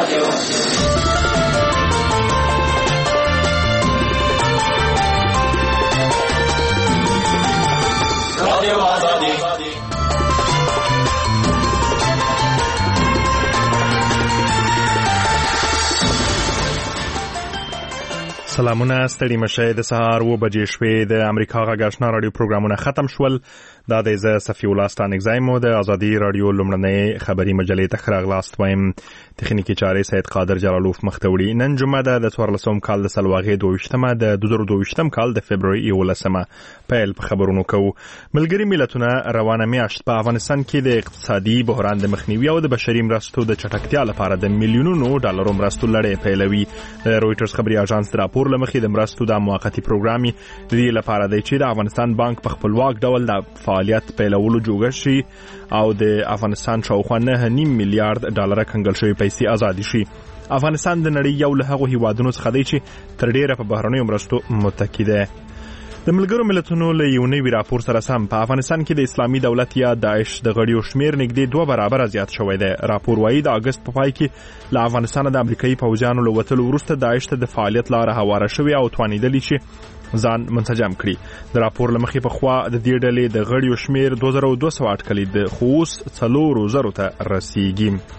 سلامونه ستړي مشه د سهار 2 بجې شوې د امریکا غږ آشنا رادیو پروګرامونه ختم شول دا د صفی الله ستانک زایمو د ازادي رادیو لمړنۍ خبری مجلې ته خراغلاست وایم تخنیکی چارې سید قادر جلالوف مختوړي نن جمعه د 14 کال د سلواغې 22مه د 2022 کال د فبرवरी 11مه پیل په خبرونو کوو ملګری ملتونه روانه میاشت په افغانستان کې د اقتصادي بحران د مخنیوي او د بشري مرستو د چټکتیا لپاره د میلیونونو ډالرو مرستو لړۍ پیلوي د رويټرز خبري اژانس راپور لمخې د مرستو د موقتی پروګرامي د دې لپاره دی چې د افغانستان بانک په خپلواک ډول د فعالیت پیلولو جوړ شي او د افغانستان شاوخوا 9.5 میلیارډ ډالر کنګل شوی پیسې آزاد شي افغانستان د نړۍ یو له هغو هیوادونو څخه دی چې تر ډیره په بهرنیو مرستو متکی دی د ملګرو ملتونو له یو نوي راپور سره سم په افغانستان کې د اسلامي دولت یا داعش د غړیو شمیر نږدې 2 برابر زیات شوی دی راپور وايي د اگست په پای کې له افغانستان د امریکایي پوځیانو له وتلو وروسته داعش ته د فعالیت لاره هواره شوی او توانیدلی چې ځان منسجم کړي د راپور لمخې په خوا د دې ډلې د غړیو شمیر 2200 اټکلي د خوس 400 ته رسیدي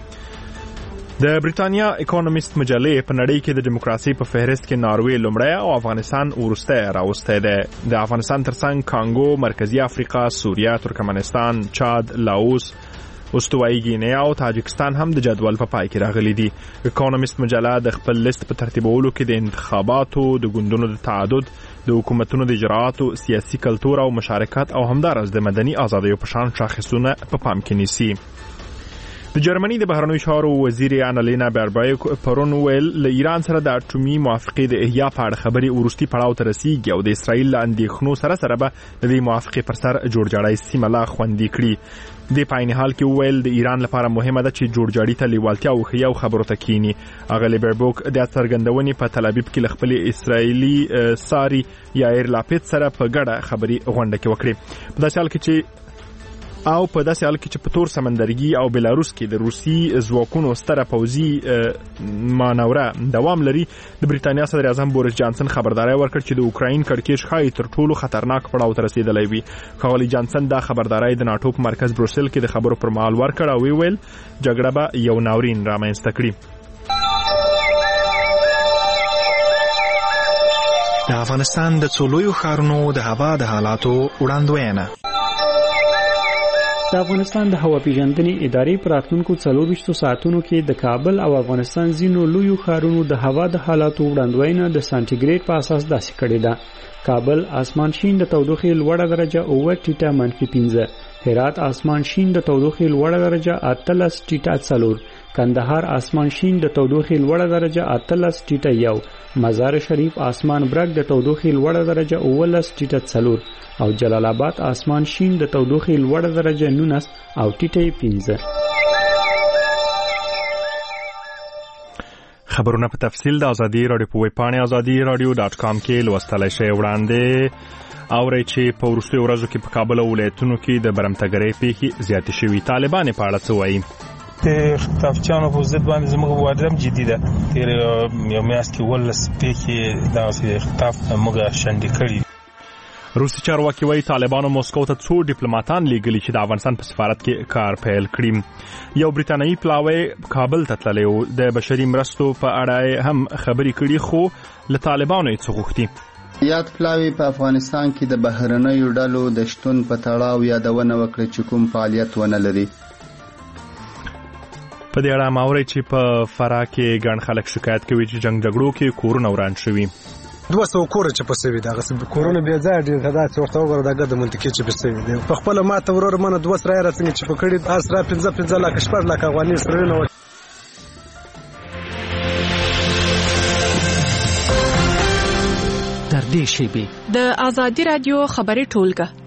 د بریټانیا اکونومیست مجلې په نړۍ کې د دیموکراسي په فهرست کې ناروې لومړی او افغانستان وروستی راوستی دی د افغانستان ترڅنګ کانګو مرکزی افریقا سوریه ترکمنستان چاد لاوس استوایي ګینیا او تاجکستان هم د جدول په پای کې راغلي دي اکونومیست مجله د خپل لیست په ترتیبولو کې د انتخاباتو د ګوندونو د تعدد د حکومتونو د اجراءاتو سیاسي کلتور او مشارکت او همدارس د مدني ازادیو په شان شاخصونه په پام کې نیسي د جرمني د بهرنیو چارو وزیر انالینا باربایک پرون ویل له ایران سره د اټومي موافقې د احیا په اړه خبري ورستي پړاو ته رسیدي او د اسرایل لاندې خنو سره به د دې موافقې پر سر جوړجاړی سیمه لا خوندي کړي د پاین حال کې ویل د ایران لپاره مهمه ده چې جوړجاړی ته لیوالتیا او خیاو خبرو ته کینی اغلی باربوک د څرګندونې په تل ابیب کې خپل اسرایلی ساری یایر لاپید سره په ګډه خبري غونډه کې وکړي په داسې حال کې چې په داسې حال کې چې په تور سمندرګي او بلاروس کې د روسي ځواکونو ستره پوځي مانوره دوام لري د بریټانیا صدر اعظم بوریس جانسن خبرداري ورکړ چې د اوکراین کړکېچ ښایي تر ټولو خطرناک پړاو ته رسیدلی وي ښاغلي جانسن دا خبرداري د ناټو په مرکز بروسل کې د خبرو پر مهال ورکړ او ویل جګړه به یو ناورین رامنځته کړي د افغانستان د څلورو ښارونو د هوا د حالاتو وړاندوینه د افغانستان د هوا پیژندنې ادارې پر راتلونکو 24 ساعتونو کې د کابل او افغانستان ځینو لویو ښارونو د هوا د حالاتو وړاندوینه د سانتیګریډ په اساس داسې کړې ده کابل اسمان شین د تودوخې لوړه درجه 9 ټیټه -15 هرات اسمان شین د تودوخې لوړه درجه 18 ټیټه 4 کندهار اسمان شین د تودوخې لوړه درجه 18 ټیټه 1 مزار شریف اسمان برګ د تودوخې لوړه درجه 19 ټیټه 4 او جلال آباد اسمان شین د تودوخې لوړه درجه 19 او ټیټه 15 خبرونه په تفصیل د ازادي رادیو په ویب پاڼه azadi.radio.com کې لوستلای شئ وړاندې اورئ چې په وروستیو ورځو کې په کابل او ولایتونو کې د برمتګرۍ پیښې زیاتې شوي طالبان په اړه څه وایي د خطافچانو په ضد باندې زموږ مبارزه جدي ده تیر یو میاشت کې ولس پیښې د خطاف موږ شنډې کړي روسي چارواکي وايي طالبانو موسکو ته څو ډیپلوماټان لیږلي چې د افغانستان په سفارت کې کار پیل کړي یو بریټانیایی پلاوی کابل ته تللی و د بشري مرستو په اړه هم خبري کړي خو له طالبانو یې څه غوښتي یاد پلاوی په افغانستان کې د بهرنیو ډلو د شتون په تړاو یادونه وکړه چې کوم فعالیت ونه لري په دې اړه ماوري چې په فراه کې ګڼ خلک شکایت کوي چې جنگ جګړو کې کورونه وران شوي 200 کور چې په سوي دغه کورونه بیا ځای ډیر غدا چې ورته وګوره دغه د منطقې چې په سوي دی په خپل ماته ورور منه 200 را څنګه چې په کړي اسره 15 لک شپږ لک افغاني سره نه در دې شی د ازادي رادیو خبري ټولګه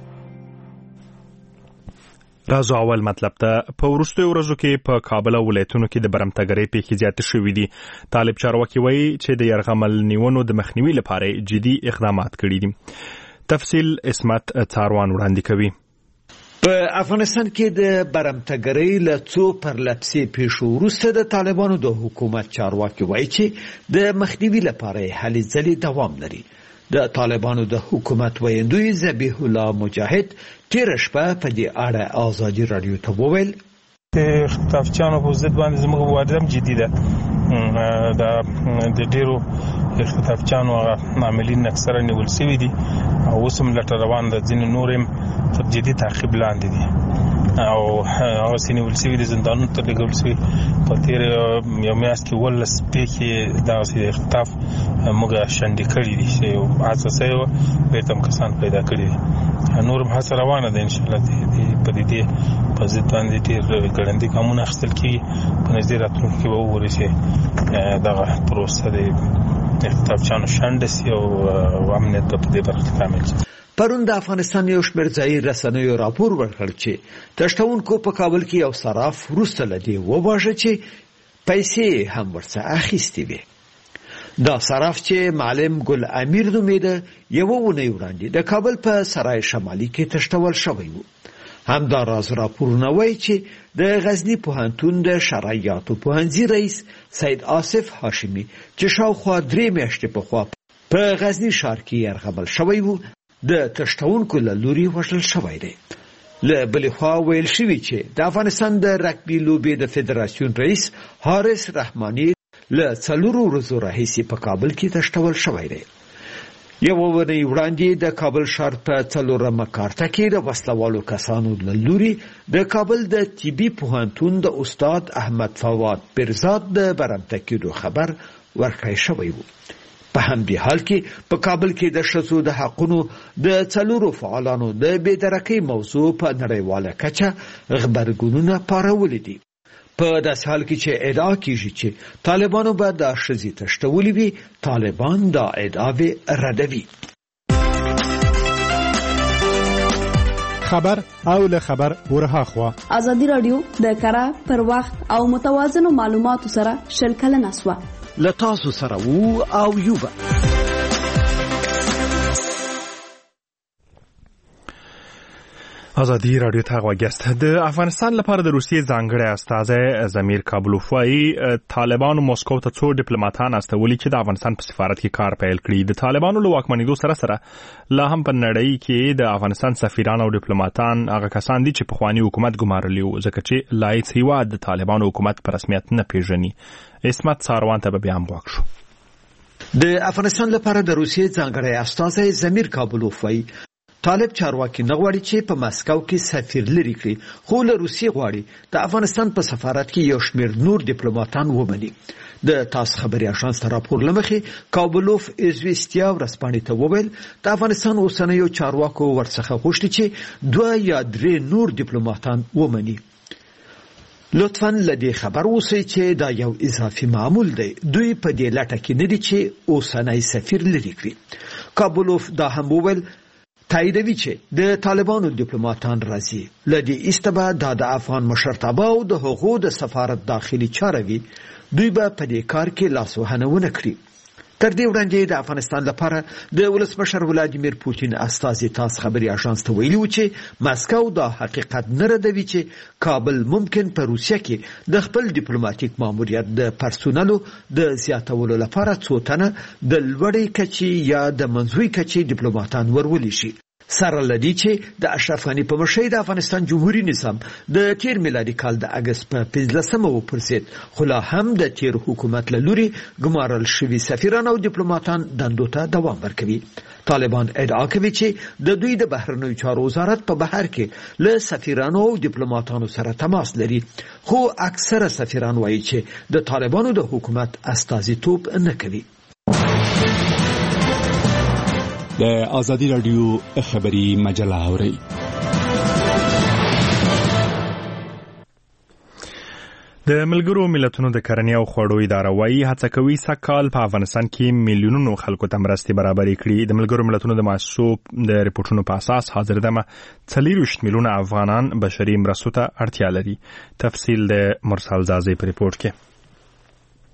راځو اول مطلب ته په وروستیو ورځو کې په کابل او ولایتونو کې د برمتګرۍ پیښې زیاتې شوې دي طالب چارواکي وایي چې د یرغمل نیونو د مخنیوي لپاره جدي اقدامات کړي دي تفصیل اسمت څاروان وړاندې کوي په افغانستان کې د برمتګرۍ له څو پرلپسې پیښو وروسته د طالبانو د حکومت چارواکي وایي چې د مخنیوي لپاره هلې ځلې دوام لري. د طالبانو د حکومت ویاندوی ذبیح الله مجاهد تېره شپه په دې اړه ازادي راډیو ته وویل د خطافچانو په ضد باندې زموږ مبارزه جدي ده. د ډیرو خطافچانو عاملین اکثره نیول شوي دي او اوس هم لټه روان ده. ځینې نور هم تر جدي تعقیب لاندې دي او هغه سینې نیول شوي دي، زندانونو ته لېږل شوي. په تېر یو میاشت کې 18 پیښې دغسې خطاف موږ شنډې کړي دي چې یو حادثه شوې وه، بېرته هم کسان پیدا کړي دي. نور هم هڅه روانه ده انشاءالله په دې په ضد باندې ډېر ګړندي ګامونه اخیستل کېږي. په نږدې راتلونکي کې به وګورئ چې دغه پروسه د خطافچانو شنډه شي او امنیت به په دې برخه کې کامل شي. پرون د افغانستان یو شمېر ځایي رسنیو راپور ورکړ چې تښتونکو په کابل کې یو صراف وروسته له دې وواژه چې پیسې هم ورڅخه اخیستې وې. دا صراف چې معلم ګل امیر نومېده یوه اونۍ وړاندې د کابل په سرای شمالي کې تښتول شوی و. همداراز راپورونه وایي چې د غزني پوهنتون د شرعیاتو پوهنځي رئیس سید آصف هاشمي چې شاوخوا 3 میاشتې پخوا په غزني ښار کې یرغمل شوی و د تښتونکو له لوري وژل شوی دی. له بلې خوا ویل شوي چې د افغانستان د رګبي لوبې د فدراسیون رئیس حارث رحماني له 4 ورځو راهیسې په کابل کې تښتول شوی دی. یوه اونۍ وړاندې د کابل ښار په 4مه کارته کې د وسلوالو کسانو له لوري د کابل د طبي پوهنتون د استاد احمد فواد برزاد د برمته کېدو خبر ورکړی شوی و. په همدې حال کې په کابل کې د ښځو د حقونو د 4 فعالانو د بېدرکۍ موضوع په نړیواله کچه غبرګونونه پارولي دي. په داسې حال کې چې ادعا کېږي چې طالبانو به دا ښځې تښتولې وي، طالبان دا ادعاوې ردوي. خبر او له خبر ورهاخوا ازادي رادیو د کره پر وخت او متوازنو معلوماتو سره شلکله نسوه لتاسو سره وو او یوبا. ازادي رادیو ته غوږیاست. د افغانستان لپاره د روسیې ځانګړی استازی زمیر کابلوف وایي طالبانو موسکو ته 2 ډیپلوماټان استولي چې د افغانستان په سفارت کې کار پیل کړي. د طالبانو له واکمنېدو سره سره لا هم په نړۍ کې د افغانستان سفیران او ډیپلوماټان هغه کسان دي چې پخواني حکومت ګمارلي وو، ځکه چې لایق هیواد د طالبانو حکومت په رسمیت نه پیژني. اسمت ساروان ته به هم غوږ شو. د افغانستان لپاره د روسیې ځانګړی استازی زمیر کابلوف وایي طالب چارواکي نه غواړي چې په مسکو کې سفیر لري کړي، خو له روسیې غواړي د افغانستان په سفارت کې یو شمېر نور ډیپلوماټان ومني. د تاس خبري اژانس راپور لمخې کابلوف ازویستیا ورځپاڼې ته وویل د افغانستان اوسنیو چارواکو ورڅخه غوښتي چې 2 یا 3 نور ډیپلوماټان ومني. لطفاً لدې خبر اوسئ چې دا یو اضافي معمول دی. دوی په دې لټه کې نه دي چې اوسنی سفیر لري کړي. کابلوف دا هم وویل تاییدوي چې د طالبانو ډیپلوماټان راځي. لدې ایستبه دا د افغان مشرتابه او د هغو د سفارت داخلي چاره وي. دوی به په دې کار کې لاسوهنه ونه کړي. تر دې وړاندې د افغانستان لپاره د ولسمشر ولادیمیر پوتین استازي تاس خبري اژانس ته ویلي و چې مسکو دا حقیقت نه ردوي چې کابل ممکن په روسیه کې د خپل ډیپلوماټیک ماموریت د پرسونلو د زیاتولو لپاره 2 تنه د لوړې کچې یا د منځوي کچې ډیپلوماټان ورولي شي. سره لدی چې د اشرف غنی په مشرۍ د افغانستان جمهوریت نظام د تیر میلادي کال د اگست په 15مه وپرسید، خو لا هم د تیر حکومت له لوري ګمارل شوي سفیران او ډیپلوماټان دندو ته دوام ورکوي. طالبان ادعا کوي چې د دوی د بهرنیو چارو وزارت په بهر کې له سفیرانو او ډیپلوماټانو سره تماس لري، خو اکثره سفیران وایي چې د طالبانو د حکومت استازیتوب نه کوي. د ازادي رادیو خبري مجله اوري. د ملګرو ملتونو د کرنې او خوړو اداره وايي هڅه کوي سږکال په افغانستان کې میلیونونو خلکو ته مرستې برابرې کړي. د ملګرو ملتونو د محسوب د ریپورتونو په اساس حاضر دمه 40 میلیونه افغانان بشري مرستو ته اړتیا لري. تفصیل د مرسل زازي په ریپورت کې.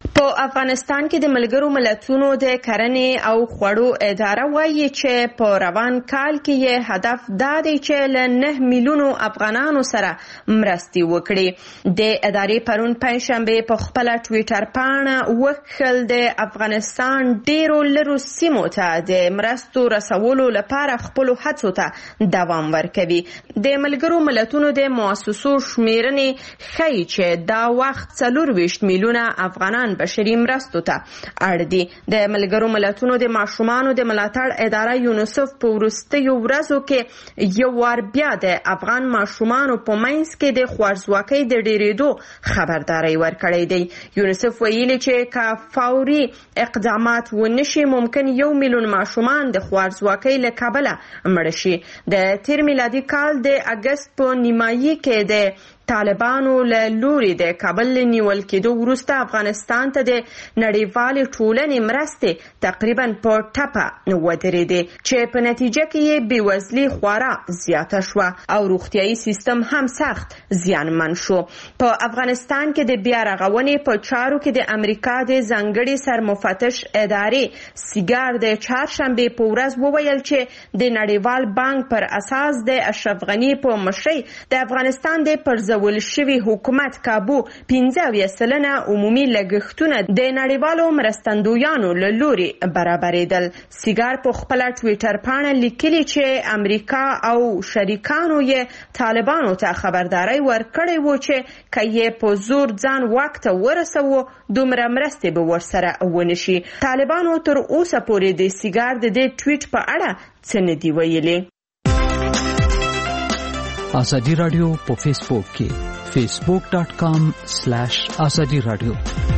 په افغانستان کې د ملګرو ملتونو د کرنې او خوړو اداره وایي چې په روان کال کې یې هدف دا دی چې له 9 میلیونو افغانانو سره مرستې وکړي. د ادارې پرون پنځشنبه په خپل ټویټر پاڼه وکړل د افغانستان ډیرو لرو سیمو ته د مرستو رسولو لپاره خپل هڅو ته دوام ورکوي. د ملګرو ملتونو د مؤسسو شمیرنې ښیي چې دا وخت 24 میلیونه افغانان بشري مرستو ته اړ دي. د ملګرو ملتونو د ماشومانو د ملاتړ اداره یونیسف په وروستیو ورځو کې یو وار بیا د افغان ماشومانو په منځ کې د خوارځواکۍ د ډیریدو خبرداری ورکړی دی. یونیسف ویلي چې که فوري اقدامات ونشي ممکن 1 میلیون ماشومان د خوارځواکۍ له کبله مړه شي. د تیر میلادي کال د اګست په نیمایي کې د طالبانو له لوري د کابل نیول کېدو وروسته افغانستان ته د نړیوالې ټولنې مرستې تقریبا په ټپه ودرېدې چې په نتیجه کې یې بېوزلي خورا زیاته شوه او روغتیایي سیستم هم سخت زیانمن شو. په افغانستان کې د بیا رغونې په چارو کې د امریکا د ځانګړي سرمفتش ادارې سیګار د چهارشنبې په ورځ وویل چې د نړیوال بانک پر اساس د اشرف غني په مشرۍ د افغانستان د پرځول شوی حکومت کابو 15% عمومي لګښتونه د نړیوالو مرستندویانو له لوري برابرېدل. سیګار په خپل ټویټر پاڼه لیکلي چې امریکا او شریکانو یې طالبانو ته خبرداري ورکړې و چې که یې په زور ځان واک ته ورسوي دومره مرستې به ورسره ونشي. طالبانو تر اوسه پورې د سیګار د دې ټویټ په اړه څه نه دي ویلي. آزادی رادیو په فیسبوک کې facebook.com/azadi radio.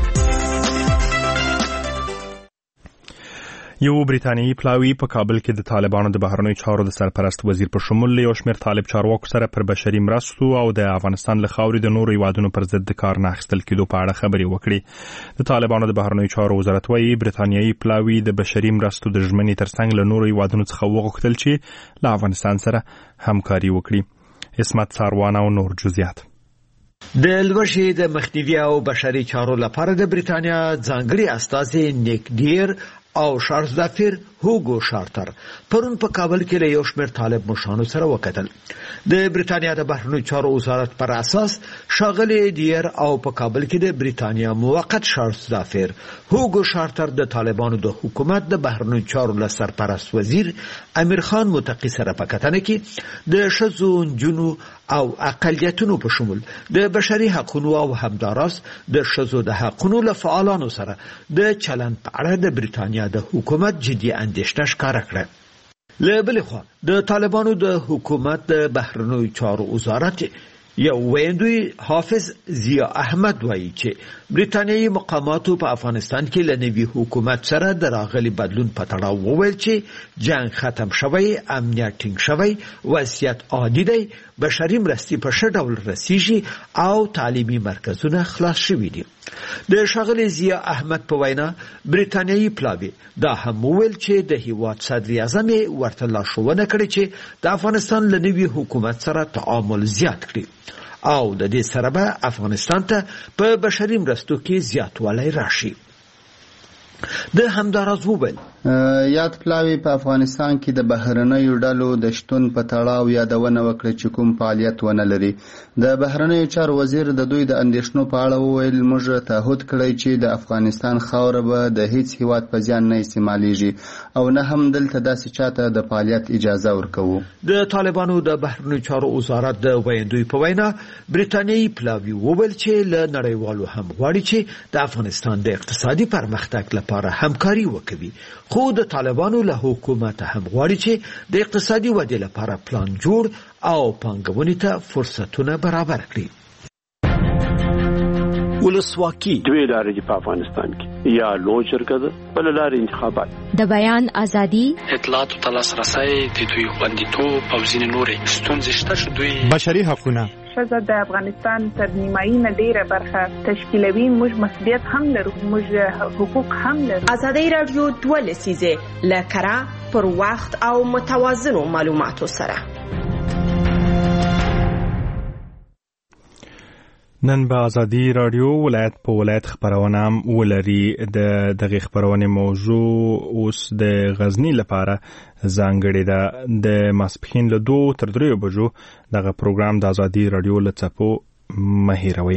یو بریتانیایی پلاوی په کابل کې د طالبانو د بهرنیو چارو د سرپرست وزیر په شمول یو شمېر طالب چارواکو سره پر بشري مرستو او د افغانستان له خاورې د نورو هیوادونو پر ضد د کار نه اخیستل کېدو په اړه خبرې وکړې. د طالبانو د بهرنیو چارو وزارت وایي بریتانیایی پلاوی د بشري مرستو د ژمنې ترڅنګ له نورو هیوادونو څخه وغوښتل چې له افغانستان سره همکاري وکړي. اسمت ساروان او نور جزئیات. د لوړشي د مخنیوي او بشري چارو لپاره د بریتانیا ځانګړي استازي نیک ډیر او شارلز دافیر هوګو شارتر پرون په کابل کې له یو شمېر طالب مشرانو سره وکتل. د بریتانیا د بهرنیو چارو وزارت پر اساس شاغلي ډیر او په کابل کې د بریتانیا موقت شارلز دافیر هوګو شارتر د طالبانو د حکومت د بهرنیو چارو له سرپرست وزیر امیر خان متقی سره په کتنه کې د ښځو نجونو او اقلیتونو په شمول د بشري حقوقو او همداراز د ښځو د حقوقو له فعالانو سره د چلند په اړه د بریتانیا د حکومت جدي اندېښنه ښکاره کړه. له بلې خوا د طالبانو د حکومت د بهرنیو چارو وزارت یو ویندوی حافظ ضیا احمد وایي چې بریتانیایی مقاماتو په افغانستان کې له نوي حکومت سره د راغلي بدلون په تړاو وویل چې جنگ ختم شوی، امنیت ټینګ شوی، وضعیت عادي دی، بشري مرستې په ښه ډول رسیږي او تعلیمي مرکزونه خلاص شوي دي. د ښاغلي ضیا احمد په وینا بریتانیایی پلاوی دا هم وویل چې د هیواد صدر اعظم ورته لارښوونه کړې چې د افغانستان له نوي حکومت سره تعامل زیات کړي او د دې سره به افغانستان ته په بشري مرستو کې زیاتوالی راشي. د همداراز وویل یاد پلاوی په افغانستان کې د بهرنیو ډلو د شتون په تړاو یادونه وکړه چې کوم فعالیت ونه لري. د بهرنیو چارو وزیر د دوی د اندېښنو په اړه وویل موږ تعهد کړی چې د افغانستان خاوره به د هیڅ هیواد په زیان نه استعمالیږي او نه هم دلته داسې چاته د فعالیت اجازه ورکوو. د طالبانو د بهرنیو چارو وزارت د ویندوی په وینا بریتانیایی پلاوی وویل چې له نړیوالو هم غواړي چې د افغانستان د اقتصادي پرمختګ لپاره همکاري وکړي، خو د طالبانو له حکومت هم غواړي چې د اقتصادي ودې لپاره پلان جوړ او پانګونې ته فرصتونه برابر کړي. ولسواکي دوی لارې په افغانستان کې یا لوی جرګه ده بل لارې انتخابات د بیان ازادي اطلاعات او لاسرسي د دوی خوندیتوب او ځینې نورې ستونزې شته چې دوی بشري حقوقونه ښځه د افغانستان تر نیمایي نه ډیره برخه تشکیلوي. موږ مسؤلیت هم لرو، موږ حقوق هم لرو. ازادي رادیو 2 لسیزه لکرا پر وخت او متوازنو معلوماتو سره. نن به ازادي رادیو ولایت په ولایت خبرونه ولري. د دغه خبرونه موضوع اوس د غزنی لپاره ځانګړې ده. د ماسپخین له 2 تر 3 بجو دغه پروګرام د ازادي رادیو لڅپو مهیروي.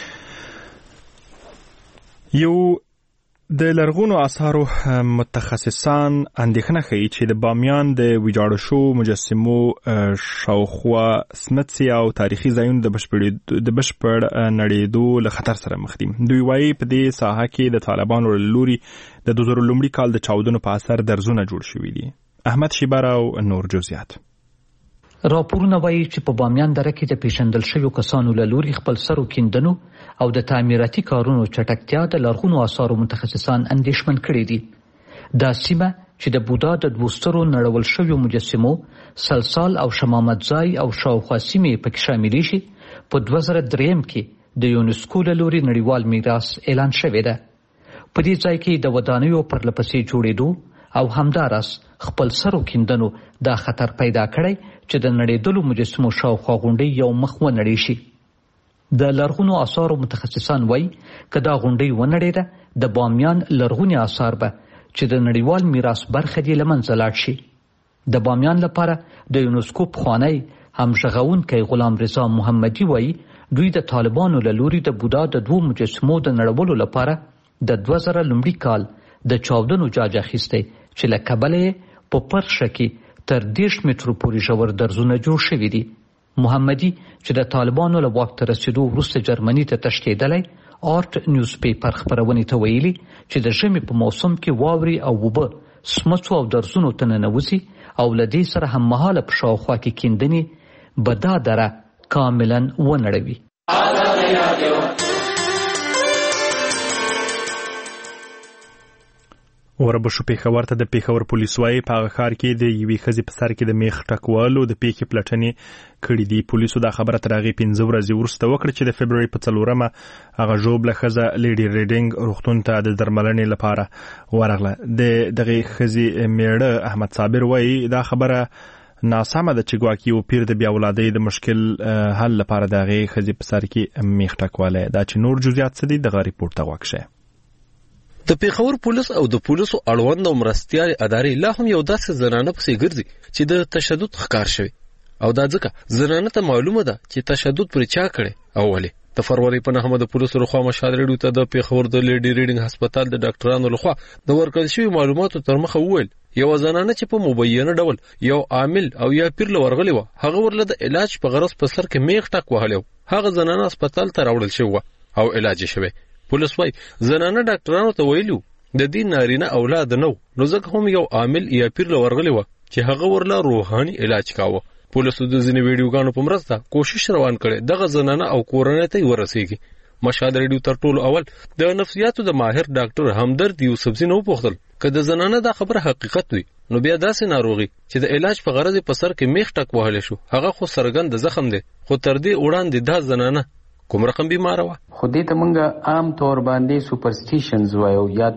یو د لرغونو آثارو متخصصان اندېښنه ښیي چې د بامیان د ویجاړ شو مجسمو شاوخوا سمڅې او تاریخي ځایونه د بشپړ نړېدو له خطر سره مخ دي. دوی وایي په دې ساحه کې د طالبانو له لوري د 2000 کال د چاودنو په اثر درزونه جوړ شوي دي. احمد شیبر او نور جزئیات. راپورونه وایي چې په بامیان دره کې د پیژندل شویو کسانو له لوري خپل سرو کیندنو او د تعمیراتي کارونو چټکتیا د لرغونو آثارو متخصصان اندېښمن کړي دي. دا سیمه چې د بودا د 2 سترو نړول شویو مجسمو سلسال او شمامت ځای او شاوخوا سیمې پکې شاملې شي په 2003 کې د یونسکو له لوري نړیوال میراث اعلان شوی ده. په دې ځای کې د ودانیو پرلپسې جوړېدو او همداراز خپل سرو کیندنو دا خطر پیدا کړی چې د نړېدلو مجسمو شاوخوا غونډۍ یو مخ ونړې شي. د لرغونو آثارو متخصصان وایي که دا غونډۍ ونړېده د بامیان لرغوني آثار به چې د نړیوال میراث برخه دي له منځه لاړ شي. د بامیان لپاره د یونسکو پخوانی همغږونکی غلام رضا محمدي وایي دوی د طالبانو له لوري د بودا د 2 مجسمو د نړولو لپاره د 2000 کال د چاودنو جاج اخیستی چې له کبله په پرشه کې تر 10 مترو پورې ژور درزونه جوړ شوي دي. محمدي چې د طالبانو له واک ته رسیدو وروسته جرمني ته تښتېدلی آرټ نیوز پیپر خپرونې ته ویلي چې د ژمي په موسم کې واورې او اوبه سمڅو او درزونو ته ننوځي او له دې سره هممهاله په شاوخوا کې کیندنې به دا دره کاملا ونړوي. وربشو پیښور ته د پیښور پولیس وايي په هغه ښار کې د یوې ښځې په سر کې د میخ ټکولو د پیښې پلټنې کړې دي. پولیسو دا خبره تر هغې 15 ورځې وروسته وکړه چې د فبروري په 4 هغه ژوبله ښځه لیډي ریډینګ روغتون ته د درملنې لپاره ورغله. د دغې ښځې میړه احمد صابر وايي دا خبره ناسمه ده چې ګواکې یو پیر د بیا ولادۍ د مشکل حل لپاره د هغې ښځې په سر کې میخ ټکولی. دا چې نور جزئیات څه دي دغه ریپورټ ته غوږ شئ. د پیښور پولیس او د پولیسو اړوند او مرستیال ادارې لا هم یو داسې زنانه پسې ګرځي چې د تشدد ښکار شوی او دا ځکه زنانه ته معلومه ده چې تشدد پر چا کړي او ولې. د فروری په 9 د پولیسو لخوا مشاهده ته د پیښور د لیډي ریډینګ هسپتال د ډاکټرانو لخوا د ورکړل شوی معلوماتو تر مخه وویل یو زنانه چې په مبینه ډول یو عامل او یا پیر لورغلی و هغه ورله د علاج په غرض په سر کې میخ ټک وهلو. هغه زنانه هسپتال ته راوړل شوی او علاج شوی. پولیس وايي زنانه ډاکټرانو ته ویلو د دې نارینه اولاد نو ځکه هم یو عامل یا پیر لورغلی و چې هغه ورله روحاني علاج کاوه. پولیسو د ځینې ویډیوګانو په مرسته کوشش روان کړي دغه زنانه او کورنۍ ته ورسیږي. مشاهده ریډیو تر ټولو اول د نفسیاتو د ماهر ډاکټر همدرد یوسفزي نو پوښتل که د زنانه دا خبره حقیقت وي نو بیا داسې ناروغي چې د علاج په غرض په سر کې میخ ټک وهل شو هغه خو سرګند زخم دی خو تر دې وړاندې دا زنانه کوم رقم بیمار و. خو دې ته مونږ عام طور باندې سوپرسټیشنز وایو یا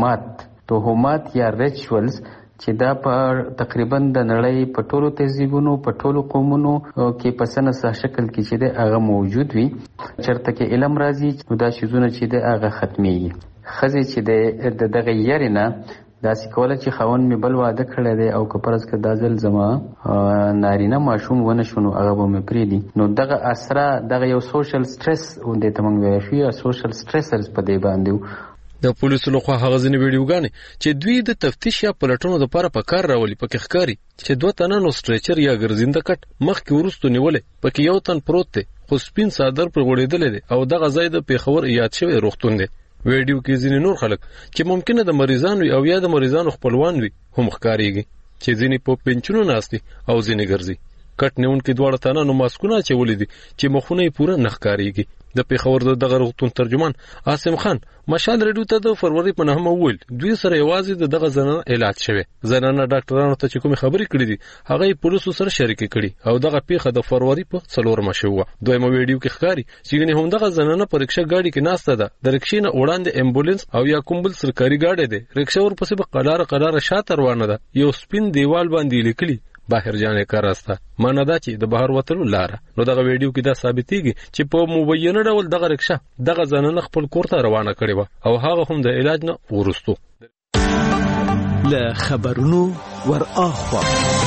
توهمات یا ریچوالز چې دا په تقریبا د نړۍ په ټولو تهذیبونو په ټولو قومونو کې په سنسه شکل کې چې هغه موجود وي. چرته کې علم راځي نو دا شیزونه چې هغه ختميږي. خزه چې دغه یارینه دا سکوله چې خاون می بل واده کړی دی او کپرس کې دازل زما نارینه ماشوم ونه شونو هغه به مې پریدي نو دغه اسره دغه یو سوشل سټرس وندې تمنګ وی شو یا سوشل سټرسرز په دې باندې. د پولیسو لخوا هغه ځینې ویډیوګانې چې دوی د تفتیش یا پلټنو لپاره په کار راولي پکې ښکاري چې 2 تنه نو سټریچر یا ګرځنده کټ مخکې ورستو نیولې پکې یو تن پروت دی خو سپین صادر پر غوړېدل دي او دغه ځای د پیښور یاد شوی روغتون دی. ویډیو کې ځینې نور خلک چې ممکنه د مریضانو او یا د مریضانو خپلوان وي هم ښکاریږي چې ځینې په پنچونو ناستي او ځینې ګرځي. کټ نیونکي دواړه تنه نو ماسکونه اچولي دي چې مخونه یې پوره نه ښکاریږي. د پیښور دغه روغتون ترجمان عاصم خان مشال ریډیو ته د فروری په 9 وویل دوی سره یوازې دغه زنانه علاج شوی. زنانه ډاکټرانو ته چې کوم خبرې کړې دي هغه یې پولیسو سره شریک کړي او دغه پیښه د فروری په 4 شوه. دویمه ویډیو کې ښکاری چې هم دغه زنانه په رکشا گاډي کې ناسته ده د رکشې نه وړاندې امبولانس او یا کوم بل سرکاري گاډي ده رکشا ورپسې په قلاره شاته روانه ده. یو سپین دیوال باندې لیکلي باهر جانې کار راسته معنا دا چې د بهر وتلو لاره. نو دغه ویډیو کې دا ثابتېږي چې په مبینه ډول دغه رکشه دغه زنانه خپل کور ته روانه کړې وه او هغه هم د علاج نه وروستو. له خبرونو ور اخوا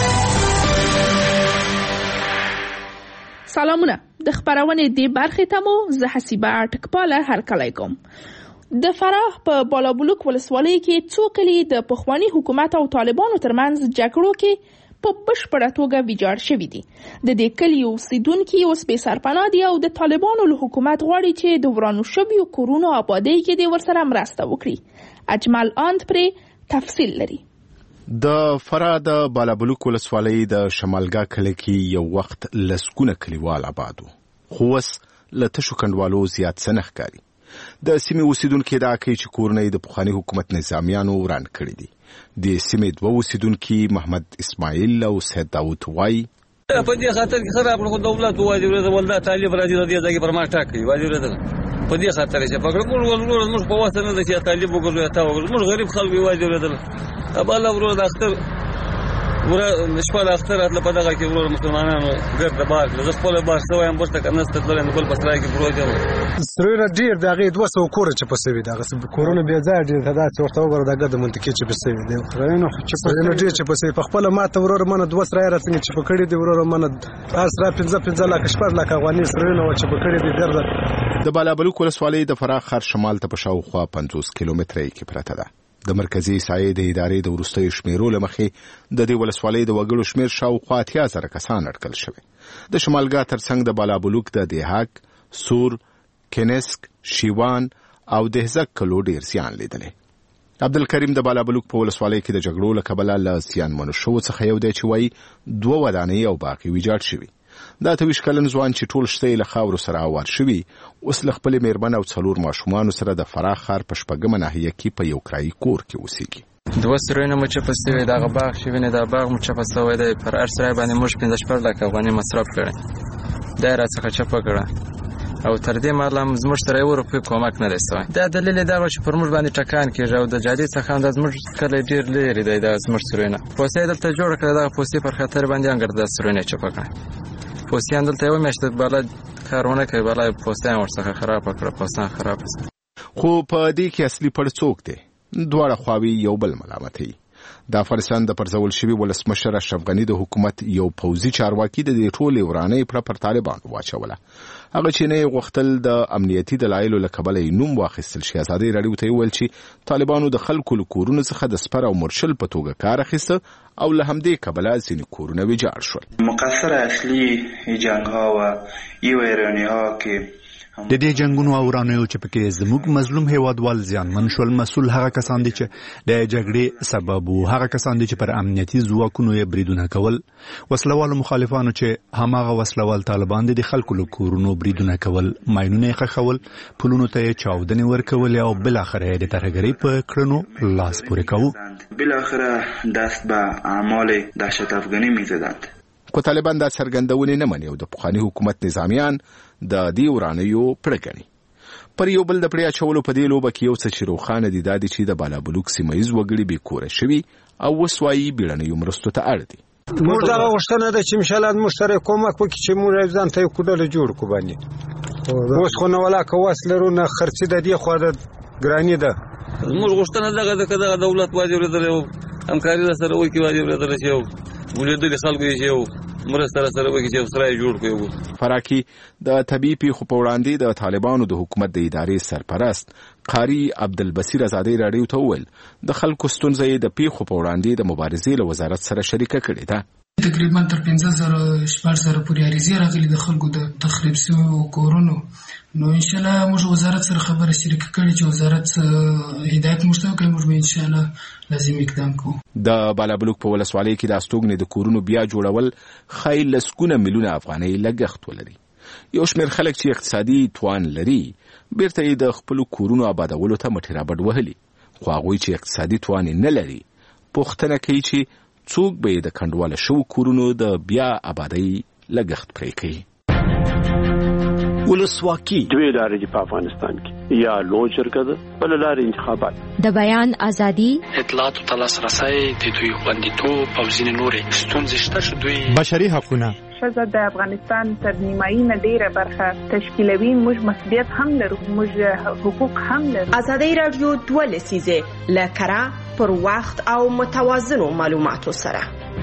سلامونه د خبرونه دی برخه ته مو زه حسیبه ټکپاله هرکلی کوم. د فراه په بالابلوک ولسوالۍ کې څو کلي د پخوانی حکومت او طالبانو ترمنځ جګړو کې په بشپړه توګه ویجاړ شوي دي. د دې کلیو اوسیدونکي اوس بې سرپناه دي او د طالبانو له حکومت غواړي چې د ورانو شویو کورونو آبادۍ کې د ورسره مرسته وکړي. اجمل آند پرې تفصیل لري. د فراه د بالابلوک ولسوالۍ د شمالګا کلي کې یو وخت لسګونه کلیوال آبادو، خو اوس له تشو کنډوالو زیات څه نه ښکاري. د سیمې اوسیدونکي ادعا کوي چې کورونه یې د پخواني حکومت نظامیانو وران کړي دي. د سیمې دوه اوسیدونکي محمد اسماعیل او سید داود وایي په دې خاطر کې خراب کړو دولت واجب لري ولدا طالب راځي د دې پر ما ټاکي واجب لري په دې خاطر چې پکړ کول موږ په واسطه نه چې طالب وګورو تا وګورو موږ غریب خلک واجب لري ابا الله ورو د اختر ورا شپه اختر اتل په دغه کې ورو مسلمانانو ګرد بار د خپل بار سوایم بوسته کنه ستل نه بل بسرای کې پروت دی سره ډیر دغه 200 کور چې په سوي دغه کورونه بیا ځای ډیر دا چې ورته وګوره دغه د منطقې چې په سوي دی خرینو چې په ډیر چې په سوي په خپل ماته ورور منه 200 راځي چې په کړي دی ورور منه اسره 15 لک شپږ لک افغاني سره نو چې په کړي دی درد. د بالابلوک ولسوالۍ د فراه ښار شمال ته په شاوخوا 50 کیلومتره کې پرته ده. د مرکزی سایې د ادارې د وروستیو شمیرو له مخې د دې ولسوالۍ د وګړو شمیر شاوخوا 80,000 کسان اټکل شوی. د شمالګا ترڅنګ د بالابلوک د دیهاک، سور، کنسک، شیوان او دهزک کلو ډیر زیان لیدلی. عبدالکریم د بالابلوک په ولسوالۍ کې د جګړو له کبله له زیانمنو شوو څخه یو دی چې وایي 2 ودانۍ او باقي ویجاړ شوي. دا 23 کلن ځوان چې ټول شته له خاورو سره اوار شوي اوس له خپلې مېرمن او 4 ماشومانو سره د فراه ښار په شپږمه ناحیه کې په یو کرایي کور کې اوسېږي. 2 سرونه مو چپه سوي دغه باغ شوی نه دا باغ مو چپه سوی دی پر هر سرای باندې موږ 15 لک افغاني مصرف کړی دا راڅخه چپه کړه او تر دې مهاله زموږ سره یو روپۍ کومک نه دی سوی. دا دلیل دا و چې پر موږ باندې ټکان کېږي او د جادې څخه هم د زموږ کلی ډېر لرې دی دا زموږ سرونه پوستې دلته جوړه کړه دغه پوستې پر خطر باندې انګر د سرونه چپه کړه پوستیان دلته یو میاشت بالا کارونه کوي بالا پوستیان ورڅخه خراب کړه پوستان خراب خو په دې کې اصلي پړ څوک دی؟ دواړه خواوې یو بل ملامتوي. د افغانستان د پرځول شوي ولسمشر اشرف غني د حکومت یو پوځي چارواکي د دې ټولې ورانۍ پر طالبانو واچوله. هغه چې نه غوښتل د امنیتي دلایلو له کبله یې نوم واخیستل شي. ازادي راډیو ته ویل چې طالبانو د خلکو له کورونو څخه د سپر او مرشل په توګه کار اخیسته او له همدې کبله ځینې کورونه ویجاړ شول. مقصر اصلي جنگ‌ها و ایرانی‌ها که د دې جنگونو او ورانیو چې پکې زموږ مظلوم هیوادوال زیانمن شول مسؤل هغه کسان دي چې د جګړې سبب وو، هغه کسان دي چې پر امنیتي ځواکونو یې بریدونه کول، وسلوالو مخالفانو چې هماغه وسلوال طالبان دي د خلکو له کورونو بریدونه کول، ماینونه یې ښخول، پلونو ته یې چاودنې ورکولې او بالاخره یې د ترهګرۍ په کړنو لاس پورې کوو. بالاخره دست به اعمال دهشت افغانی می‌زدند. خو طالبان دا څرګندونې نه مني او د پخواني حکومت نظامیان د دې ورانیو پړه ګڼي. پر یو بل د پړې اچولو په دې لوبه کې یو څه چې روښانه دي دا دی چې د بالابلوک سیمه ییز وګړي بې کوره شوي او اوس وایي بیړنیو مرستو ته اړ دي. موږ دغه غوښتنه ده چې انشاءالله موږ سره کومک وکړي چې موږ ځان ته یو کوډله جوړ کړو باندې اوس خو نه ولاکه واس لرو نه خرڅې د دې خوا د ګراني ده. موږ غوښتنه دغه دولت واجب لري او همکاري سره وکړي واجب لري چې ولیدل خلکو یې یو مرسته سره وکړي چې سره جوړ کړو. فراکی د طبيعي پیښو په وړاندې د طالبانو د حکومت د ادارې سرپرست قاری عبدالبصیر ازادي راډیو ته وویل د خلکو ستونزې د پیښو په وړاندې د مبارزې له وزارت سره شریکه کړې ده. تقریبا تر 15,000 پورې عریضې راغلي د خلکو د تخریب شویو کورونو. نو ان شاء الله موږ وزارت سره خبره شریکه کړې چې وزارت هدایت موږ ته کوي، موږ ان شاء الله لازم اقدام کوو. د بالابلوک په ولسوالۍ کې د استوګنې د کورونو بیا جوړول خای لسګونه میلیونه افغانۍ لګښت ولري. یو شمېر خلک چې اقتصادي توان لري بیرته یې د خپلو کورونو آبادولو ته مټې رابډ وهلي، خو هغوی چې اقتصادي توان نه لري پوښتنه کوي چې څوک به د کنډواله شو کورونو د بیا آبادۍ لګښت پرې کوي. ولسواکي دوی لارې دي په افغانستان کې، یا لوی جرګه ده، بل لارې انتخابات. د بیان ازادي، اطلاعاتو ته لاسرسی، د دوی خوندیتوب او ځینې نورې ستونزې شته چې دوی بشري حقونه. ښځه د افغانستان تر نیمایي نه ډیره برخه تشکیلوي. موږ مسؤلیت هم لرو، موږ حقوق هم لرو. ازادي راډیو 2 لسیزه لکره پر وخت او متوازنو معلوماتو سره.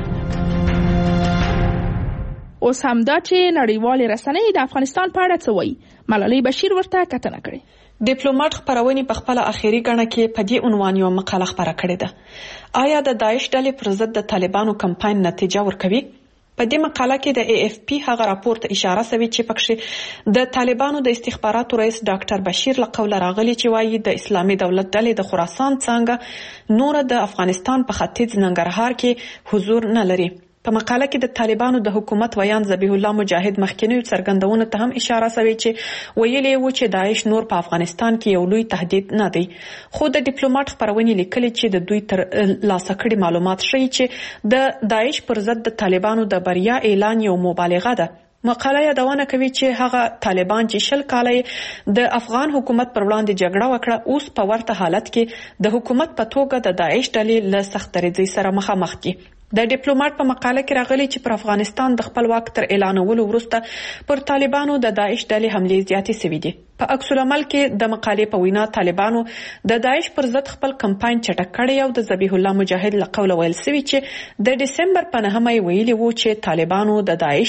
اوس همدا چې نړیوالې رسنۍ د افغانستان په اړه څه وایي، ملالۍ بشیر ورته کتنه کړې. ډیپلوماټ خبرونې په خپل اخیری غڼه کې په دې عنوان یو مقاله خبره کړې ده. آیا د داعش ډلې پر ضد د طالبانو کمپاین نتیجه ورکوي؟ په دې مقاله کې د AFP هغه راپور ته اشاره شوی چې پکې د طالبانو د استخباراتو رئیس ډاکټر بشیر له قوله راغلی چې وایي د اسلامي دولت ډلې د خراسان څنګه نور د افغانستان په ختیځ ننګرهار کې حضور نه لري. په مقاله کې د طالبانو د حکومت ویان ذبیح الله مجاهد مخکینیو څرګندونو ته هم اشاره شوی چې ویلي و چې داعش نور په افغانستان کې یو لوی تهدید نه دی. خو د ډیپلوماټ خبرونه لیکلي چې د دوی تر لاسه کړي معلومات ښیي چې د داعش پر ضد د طالبانو د بریا اعلان یو مبالغه ده. مقاله یادونه کوي چې هغه طالبان چې 20 کال د افغان حکومت پر وړاندې جګړه وکړه، اوس په ورته حالت کې د حکومت په توګه د داعش ډلې له سخت دریځ سره مخامخ دي. د ډیپلوماټ په مقاله کې راغلي چې پر افغانستان د خپل واک تر اعلانولو وروسته پر طالبانو د داعش ډلې حملې زیاتې شوې دي. په عکس العمل کې د مقالې په وینا طالبانو د داعش پر ضد خپل کمپاین چټک کړی او د ذبیح الله مجاهد له قوله ویل شوی چې د دسمبر په 9مه ویلي وو چې طالبانو د داعش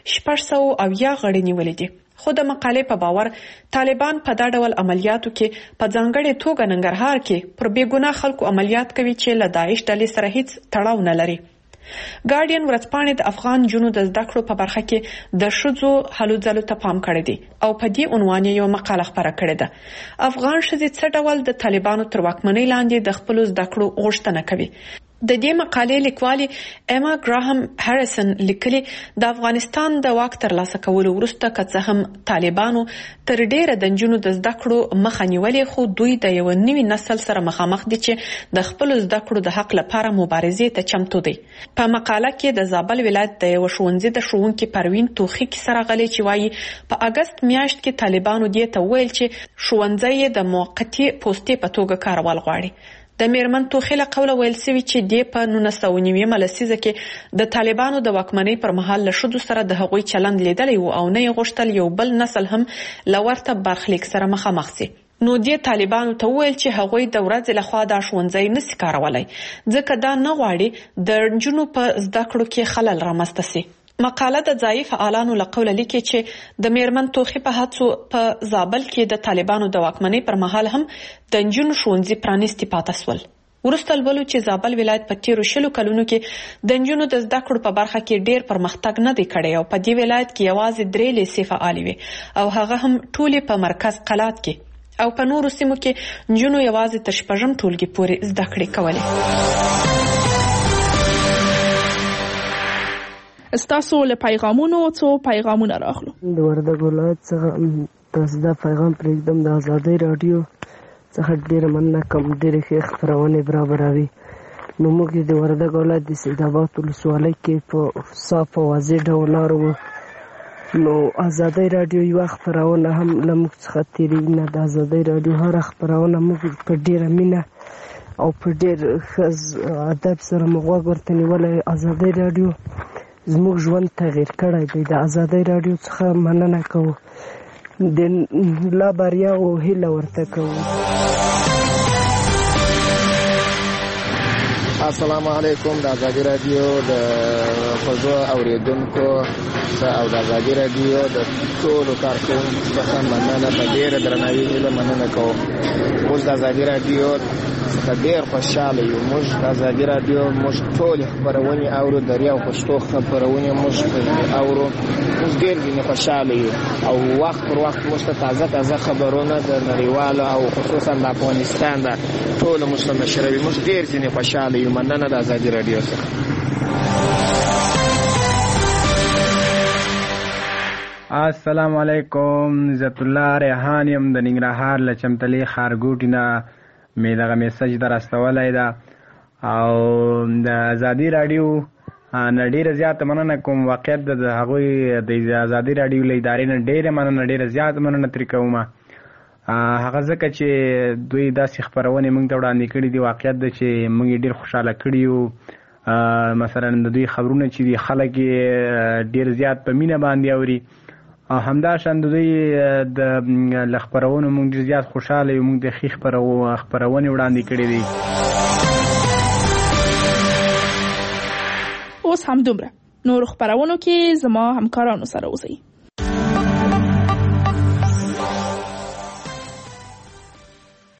600 غړي نیولې دي. خو د مقالې په باور طالبان په دا ډول عملیاتو کې په ځانګړې توګه ننګرهار کې پر بیګناه خلکو عملیات کوي چې له داعش ډلې سره هیڅ تړاو نه لري. ګارډین ورځپاڼې د افغان جنو د زده کړو په برخه کې د ښځو هلو ځلو ته پام کړی دی او په دې عنوان یو مقاله خبره کړې ده. افغان ښځې څه ډول د طالبانو تر واکمنۍ لاندې د خپل زده کړو غوښتنه کوي. د دې مقالې لیکوالې اما ګراهم هریسن لیکلي د افغانستان د واک تر لاسه کولو وروسته که څه هم طالبانو تر ډیره د نجونو د زده کړو مخه نیولې، خو دوی د یو نوي نسل سره مخامخ دي چې د خپل زده کړو د حق لپاره مبارزې ته چمتو دي. په مقاله کې د زابل ولایت د یو ښوونځي د ښوونکي پروین توخی کی سره غلي چې وایي په اگست میاشت کې طالبانو دې ته ویل چې ښوونځي د موقتی پوسټې په توګه کارول غواړي. د میرمن توخیله قوله ویل سوي چې د په 1990 لسیزه کې د طالبانو د واکمنۍ پر مهال له شذو سره د هغوی چلند لیدلی وو او نه غوښتل یو بل نسل هم لورته برخلیک سره مخامخ شي. نو د طالبانو ته ویل چې هغوی د ورځې لخوا د ښوونځي نشي کارولای ځکه دا نه غواړي د جنو په زده کړو کې خلل رامنځته شي. مقاله د ځای فعالانو له قوله لیکي چې د میرمن توخی په هڅو په زابل کې د طالبانو د واکمنۍ پر مهال هم د نجونو ښوونځي پرانیستي پاتې شول. وروسته لولو چې زابل ولایت په تیرو 20 کلونو کې د نجونو د زده کړو په برخه کې ډیر پرمختګ نه دی کړی او په دې ولایت کې یوازې 3 لیسې فعال وي او هغه هم ټولې په مرکز قلات کې او په نورو سیمو کې نجونو یوازې تر 6م ټولګي پورې زده کړې کولې. استاسو له پیغامونو څو پیغامونه راغلو. د وردګ ولایت څخه تاسو دا پیغام پرېږدم. د ازادي رادیو څخه ډېره مننه کوم، ډېرې ښې خپرونې برابروي. نو موږ د وردګ ولایت د سیدآباد ولسوالۍ کې په صاف او واضح ډول اورو. نو ازادي رادیو یو خپرونه هم له موږ څخه تېرېږي نه. د ازادي رادیو هره خپرونه موږ په ډېره مینه او په ډېر ښه ادب سره موږ غوږ ورته نیولی. ازادي رادیو زموږ ژوند تغییر کړی دی. د ازادي رادیو څخه مننه کوو، د لا بریا او هیله ورته کوو. السلام علیکم. د ازادي رادیو د خوږو اوریدونکو او د ازادي رادیو د ټولو کارکوونکو څخه مننه، په ډېره درناوي هیله مننه کوم. موږ د ازادي رادیو څخه ډېر خوشحاله یو. موږ د ازادي رادیو موږ ټولې خپرونې اورو، د ریاو پښتو خپرونې موږ اورو. موږ ډېر ځینې خوشحاله یو او وخت پر وخت موږ ته تازه خبرونه د نړیوالو او خصوصا د افغانستان د ټولو موږ ته نشروي. موږ ډېر ځینې خوشحاله یو. مننه د ازادي رادیو څخه. السلام علیکم. عزت الله ریحان یم د ننګرهار له چمتلې ښارګوټي نه مې دغه میسج در استولی ده او د ازادي رادیو نه ډیره زیاته مننه کوم. واقعیت د هغوی د ازادي راډیو له ادارې نه ډیره مننه، ډیره زیاته مننه ترې کوم. هغه ځکه چې دوی داسې خپرونې موږ ته وړاندې کړي دي، واقعیت ده چې موږ یې ډېر خوشحاله کړي یو. مثلا د دوی خبرونه چې دي خلک یې ډېر زیات په مینه باندې اوري، او همداشان د دوی د له خپرونو موږ ډېر زیات خوشحاله یو. موږ د ښې خپرونې وړاندې کړي دي. اوس هم دومره، نور خپرونو کې زما همکارانو سره اوسئ.